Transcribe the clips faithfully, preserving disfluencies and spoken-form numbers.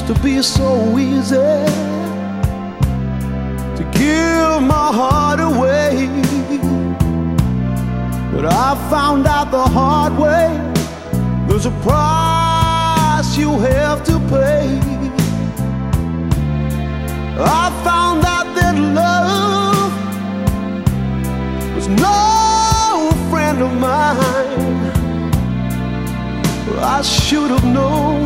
Used to be so easy to give my heart away, but I found out the hard way there's a price you have to pay. I found out that love was no friend of mine. I should have known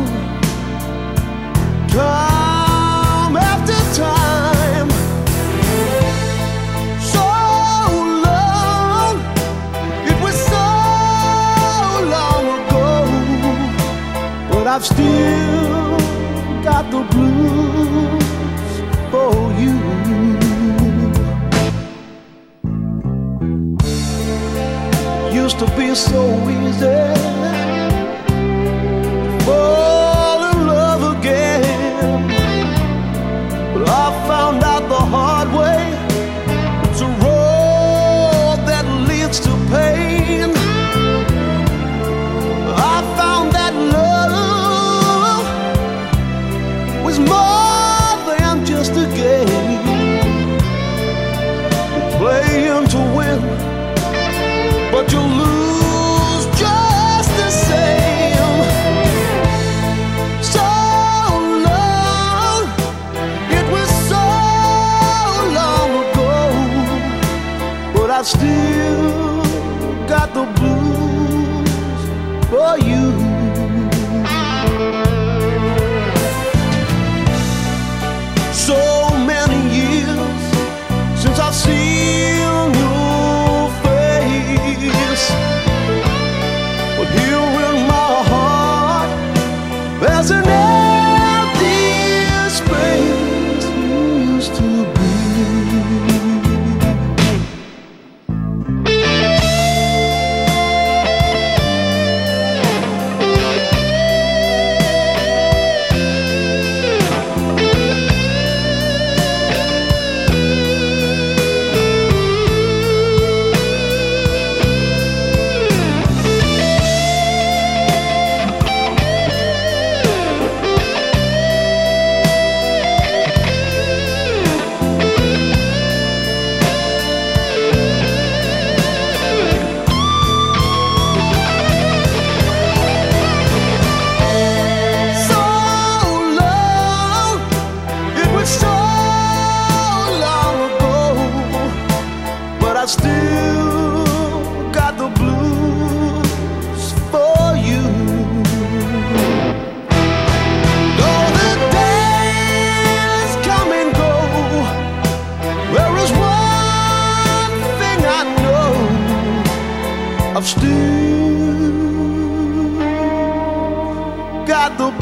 time after time. So long, it was so long ago, but I've still got the blues for you. Used to be so easy to fall in love again, but I found out the hard way it's a road that leads to pain. I found that love was more than just a game, playing to win, but you lose just the same. So long, it was so long ago, but I've still got the blues for you. So many years since I've seen your face, but here in my heart there's an empty space you used to be. Still got the blues for you. Though the days come and go, there is one thing I know, I've still got the